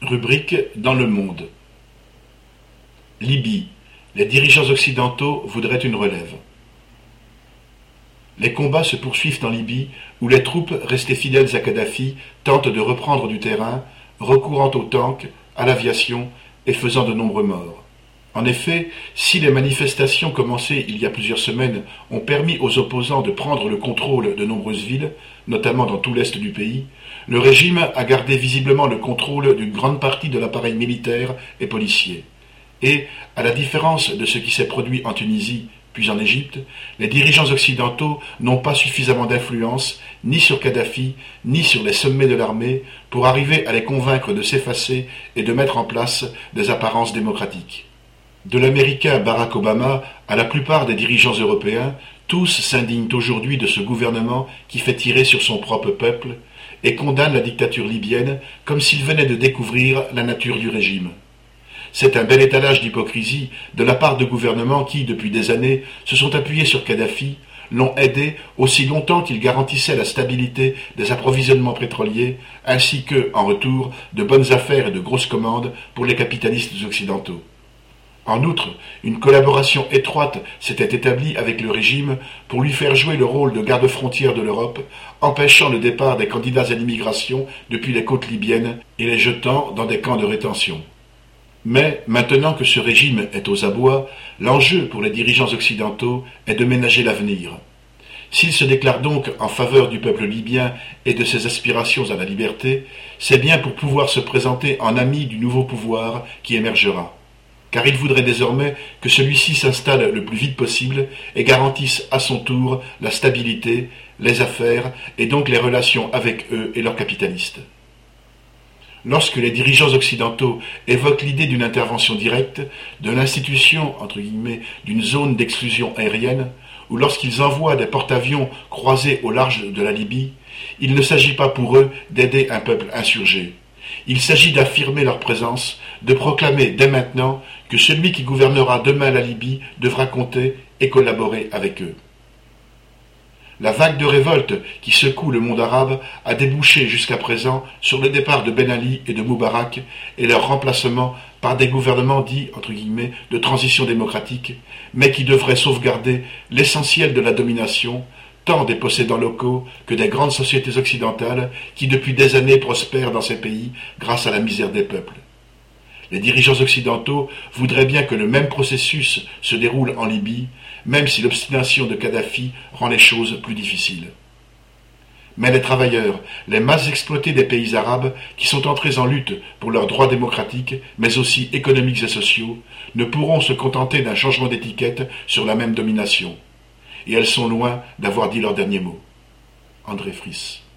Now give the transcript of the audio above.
Rubrique dans le monde. Libye. Les dirigeants occidentaux voudraient une relève. Les combats se poursuivent en Libye, où les troupes restées fidèles à Kadhafi tentent de reprendre du terrain, recourant aux tanks, à l'aviation et faisant de nombreux morts. En effet, si les manifestations commencées il y a plusieurs semaines ont permis aux opposants de prendre le contrôle de nombreuses villes, notamment dans tout l'est du pays, le régime a gardé visiblement le contrôle d'une grande partie de l'appareil militaire et policier. Et, à la différence de ce qui s'est produit en Tunisie puis en Égypte, les dirigeants occidentaux n'ont pas suffisamment d'influence ni sur Kadhafi ni sur les sommets de l'armée pour arriver à les convaincre de s'effacer et de mettre en place des apparences démocratiques. De l'américain Barack Obama à la plupart des dirigeants européens, tous s'indignent aujourd'hui de ce gouvernement qui fait tirer sur son propre peuple et condamnent la dictature libyenne comme s'ils venaient de découvrir la nature du régime. C'est un bel étalage d'hypocrisie de la part de gouvernements qui, depuis des années, se sont appuyés sur Kadhafi, l'ont aidé aussi longtemps qu'il garantissait la stabilité des approvisionnements pétroliers, ainsi que, en retour, de bonnes affaires et de grosses commandes pour les capitalistes occidentaux. En outre, une collaboration étroite s'était établie avec le régime pour lui faire jouer le rôle de garde-frontière de l'Europe, empêchant le départ des candidats à l'immigration depuis les côtes libyennes et les jetant dans des camps de rétention. Mais, maintenant que ce régime est aux abois, l'enjeu pour les dirigeants occidentaux est de ménager l'avenir. S'ils se déclarent donc en faveur du peuple libyen et de ses aspirations à la liberté, c'est bien pour pouvoir se présenter en amis du nouveau pouvoir qui émergera. Car ils voudraient désormais que celui-ci s'installe le plus vite possible et garantisse à son tour la stabilité, les affaires et donc les relations avec eux et leurs capitalistes. Lorsque les dirigeants occidentaux évoquent l'idée d'une intervention directe, de l'institution, entre guillemets, d'une zone d'exclusion aérienne, ou lorsqu'ils envoient des porte-avions croisés au large de la Libye, il ne s'agit pas pour eux d'aider un peuple insurgé. Il s'agit d'affirmer leur présence, de proclamer dès maintenant que celui qui gouvernera demain la Libye devra compter et collaborer avec eux. La vague de révolte qui secoue le monde arabe a débouché jusqu'à présent sur le départ de Ben Ali et de Moubarak et leur remplacement par des gouvernements dits, entre guillemets, de transition démocratique, mais qui devraient sauvegarder l'essentiel de la domination, tant des possédants locaux que des grandes sociétés occidentales qui depuis des années prospèrent dans ces pays grâce à la misère des peuples. Les dirigeants occidentaux voudraient bien que le même processus se déroule en Libye, même si l'obstination de Kadhafi rend les choses plus difficiles. Mais les travailleurs, les masses exploitées des pays arabes, qui sont entrés en lutte pour leurs droits démocratiques, mais aussi économiques et sociaux, ne pourront se contenter d'un changement d'étiquette sur la même domination. Et elles sont loin d'avoir dit leur dernier mot. André Friss.